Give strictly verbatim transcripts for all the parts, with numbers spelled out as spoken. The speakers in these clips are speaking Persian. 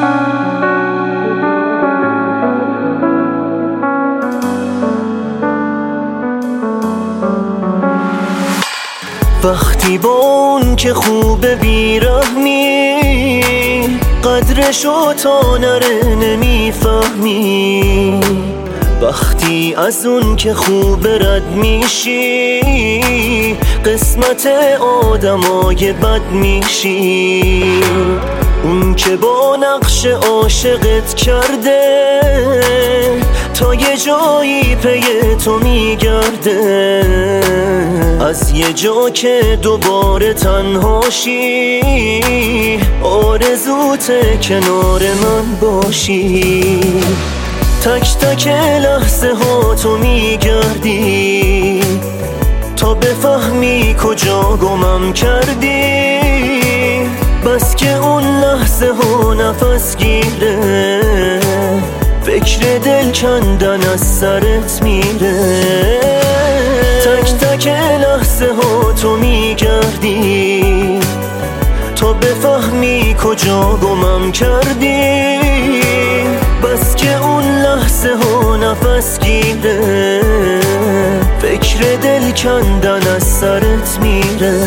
وقتی با اون که خوب بیرحمی قدرشو تا نره نمیفهمی، وقتی از اون که خوب رد میشی قسمت آدمای بد میشی. اون که با نقش عاشقت کرده تا یه جایی پی تو میگرده، از یه جا که دوباره تنهاشی آرزوت کنار من باشی. تک تک لحظه ها تو میگردی تا بفهمی کجا گمم کردی، بس که اون لحظه ها نفس گیره فکر دل کندن از سرت میره. تک تک لحظه ها تو میگردی تا بفهمی کجا گمم کردی، بس که اون لحظه ها نفس گیره فکر دل کندن از سرت میره.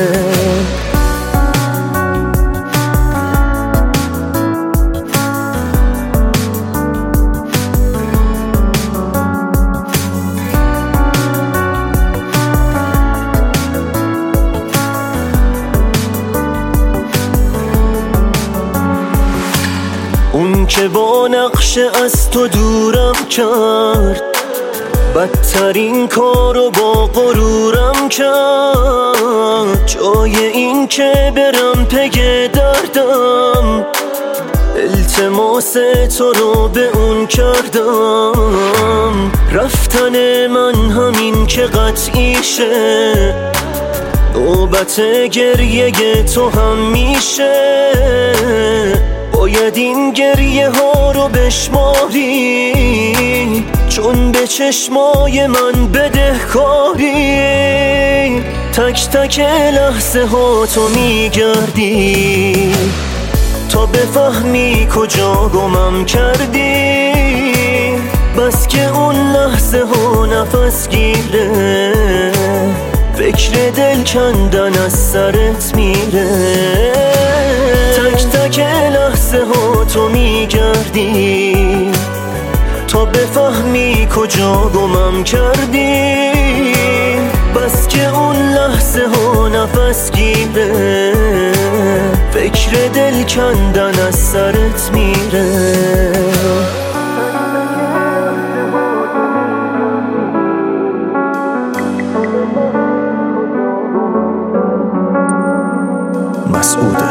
اون که با نقش از تو دورم کرد بدترین کارو با غرورم کرد، جای این که برم پی دردم التماس تو رو به اون کردم. رفتن من همین که قطعیشه، نوبت گریه تو هم میشه، باید این گریه ها رو بشماری چون به چشمای من بدهکاری. تک تک لحظه ها تو میگردی تا بفهمی کجا گمم کردی، بس که اون لحظه ها نفس گیره فکر دل کندن از سرت میره. تک تک لحظه ها تو میگردی تا بفهمی کجا گمم کردی، بس که اون لحظه ها نفس گیره فکر دل کندن از سرت میره. مسعود